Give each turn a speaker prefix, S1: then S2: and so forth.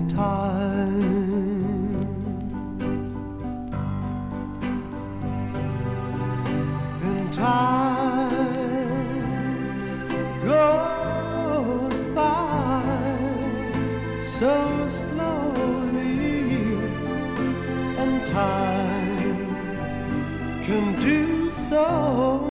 S1: time. And time goes by so slowly, and time can do so